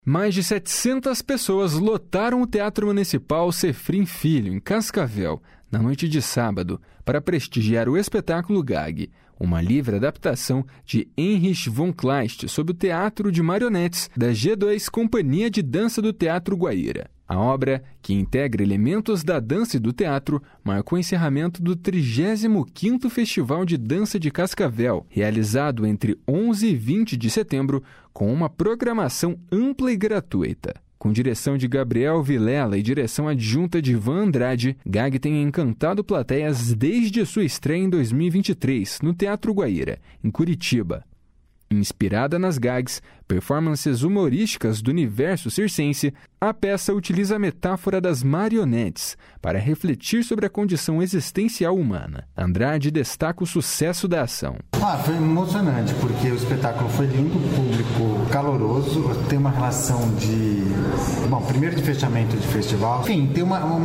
Mais de 700 pessoas lotaram o Teatro Municipal Sefrim Filho, em Cascavel, na noite de sábado, para prestigiar o espetáculo Gag, uma livre adaptação de Heinrich von Kleist sobre o teatro de marionetes da G2 Companhia de Dança do Teatro Guaíra. A obra, que integra elementos da dança e do teatro, marcou o encerramento do 35º Festival de Dança de Cascavel, realizado entre 11 e 20 de setembro, com uma programação ampla e gratuita. Com direção de Gabriel Vilela e direção adjunta de Ivan Andrade, Gag tem encantado plateias desde sua estreia em 2023, no Teatro Guaíra, em Curitiba. Inspirada nas gags, performances humorísticas do universo circense, a peça utiliza a metáfora das marionetes para refletir sobre a condição existencial humana. Andrade destaca o sucesso da ação. Foi emocionante, porque o espetáculo foi lindo, público caloroso, tem uma relação primeiro de fechamento de festival, enfim, tem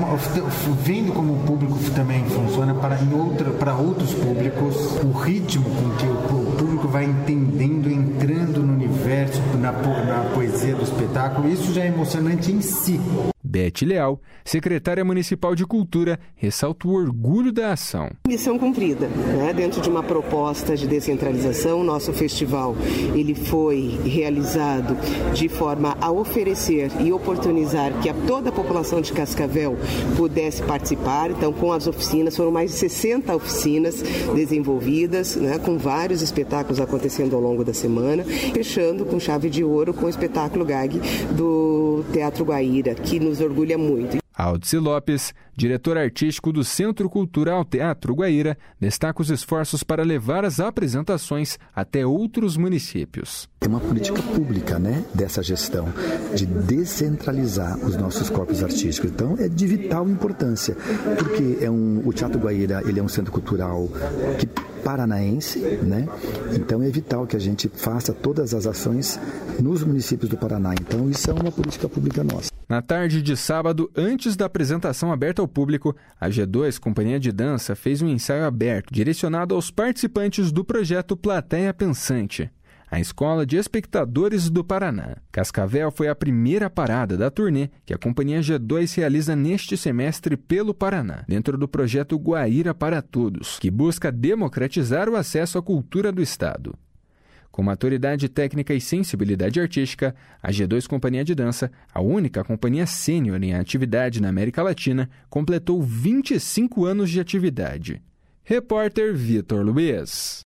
vendo como o público também funciona para outros públicos, o ritmo com que o público vai entendendo, entrando no universo, na poesia do espetáculo, isso já é emocionante em si. Beth Leal, secretária municipal de Cultura, ressalta o orgulho da ação. Missão cumprida, dentro de uma proposta de descentralização, nosso festival ele foi realizado de forma a oferecer e oportunizar que toda a população de Cascavel pudesse participar. Então, com as oficinas, foram mais de 60 oficinas desenvolvidas, com vários espetáculos acontecendo ao longo da semana, fechando com chave de ouro com o espetáculo Gag do Teatro Guaíra, que nos orgulha muito. Aldice Lopes, diretor artístico do Centro Cultural Teatro Guaíra, destaca os esforços para levar as apresentações até outros municípios. É uma política pública, dessa gestão, de descentralizar os nossos corpos artísticos. Então, é de vital importância, porque o Teatro Guaíra ele é um centro cultural paranaense, Então, é vital que a gente faça todas as ações nos municípios do Paraná. Então, isso é uma política pública nossa. Na tarde de sábado, antes da apresentação aberta ao público, a G2 Companhia de Dança fez um ensaio aberto direcionado aos participantes do projeto Plateia Pensante, a Escola de Espectadores do Paraná. Cascavel foi a primeira parada da turnê que a Companhia G2 realiza neste semestre pelo Paraná, dentro do projeto Guaíra para Todos, que busca democratizar o acesso à cultura do Estado. Com maturidade técnica e sensibilidade artística, a G2 Companhia de Dança, a única companhia sênior em atividade na América Latina, completou 25 anos de atividade. Repórter Vitor Luiz.